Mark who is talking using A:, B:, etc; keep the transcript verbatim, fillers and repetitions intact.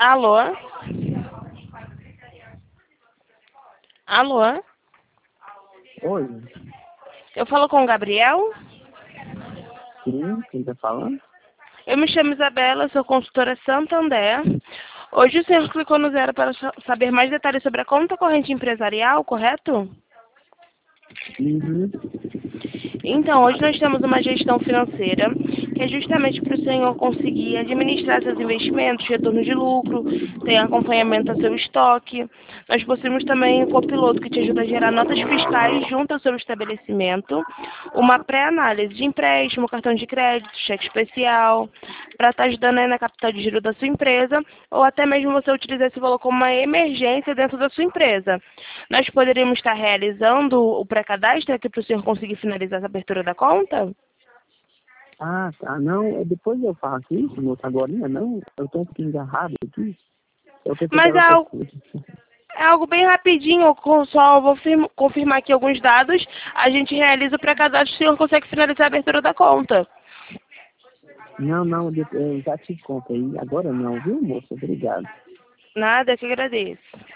A: Alô? Alô?
B: Oi,
A: Eu falo com o Gabriel?
B: sim, quem tá falando?
A: Eu me chamo Isabela, sou consultora Santander. Hoje o senhor clicou no zero para sa- saber mais detalhes sobre a conta corrente empresarial, correto?
B: Uhum.
A: Então, hoje nós temos uma gestão financeira que é justamente para o senhor conseguir administrar seus investimentos, retorno de lucro, ter acompanhamento ao seu estoque. Nós possuímos também o copiloto que te ajuda a gerar notas fiscais junto ao seu estabelecimento, uma pré-análise de empréstimo, cartão de crédito, cheque especial, para estar ajudando aí na capital de giro da sua empresa, ou até mesmo você utilizar esse valor como uma emergência dentro da sua empresa. Nós poderíamos estar realizando o pré-cadastro aqui para o senhor conseguir finalizar essa abertura da conta?
B: Ah, tá. Não, é depois eu faço isso, moça, agora não. Eu tô um pouquinho agarrado aqui. Eu pensei que
A: Mas
B: era
A: é
B: outra
A: algo,
B: coisa.
A: é algo bem rapidinho, eu co- só vou firma- confirmar aqui alguns dados, a gente realiza o pré-cadastro e o senhor consegue finalizar a abertura da conta.
B: Não, não, de- eu já te conto aí. Agora não, viu, moça? Obrigado.
A: Nada, que agradeço.